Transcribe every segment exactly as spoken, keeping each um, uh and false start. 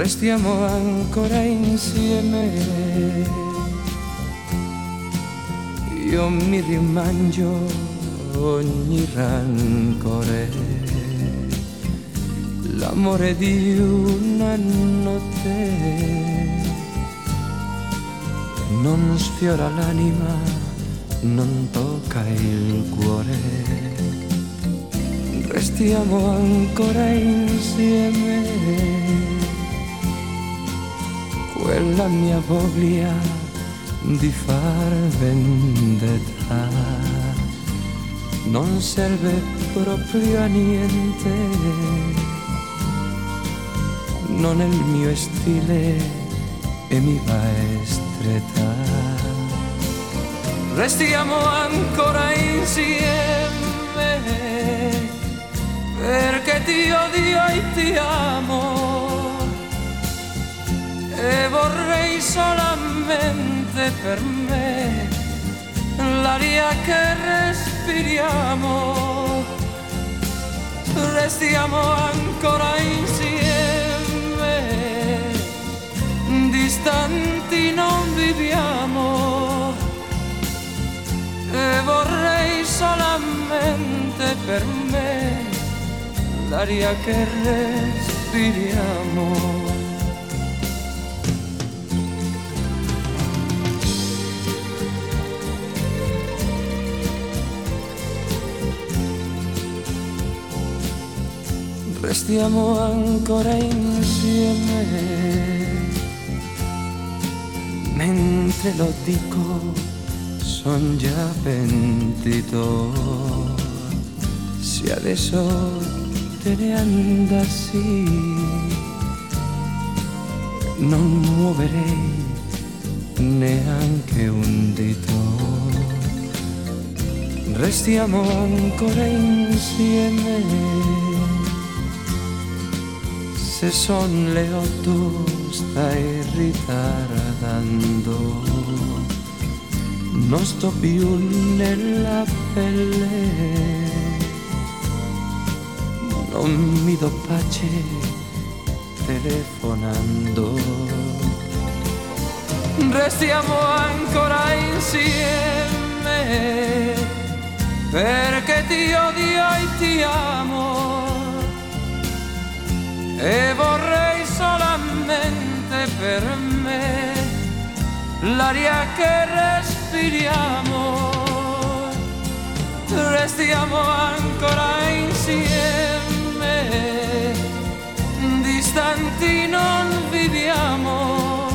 restiamo ancora insieme. Io mi rimangio ogni rancore, l'amore di una notte non sfiora l'anima, non tocca il cuore. Restiamo ancora insieme, quella mia voglia di far vendetta non serve proprio a niente, non è il mio stile e mi va stretta. Restiamo ancora insieme, perché ti odio e ti amo, e vorrei solamente per me l'aria che respiriamo. Restiamo ancora insieme, distanti non viviamo, e vorrei solamente per me l'aria che respiriamo. Restiamo ancora insieme, mentre lo dico son già pentito. Se adesso te ne andassi, non muoverei neanche un dito. Restiamo ancora insieme, se son le otto stai ritardando, non sto più nella pelle, non mi do pace telefonando. Restiamo ancora insieme, perché ti odio e ti amo, e vorrei solamente per me l'aria che respiriamo. Restiamo ancora insieme, distanti non viviamo,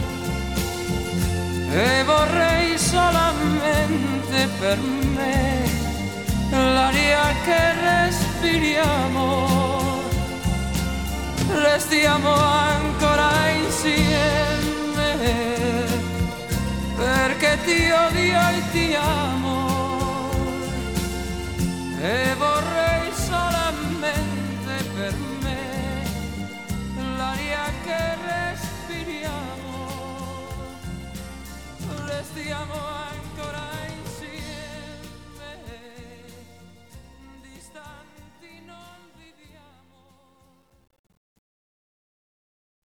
e vorrei solamente per me l'aria che respiriamo. Restiamo ancora insieme, perché ti odio e ti amo, e vorrei solamente per me l'aria che respiriamo. Restiamo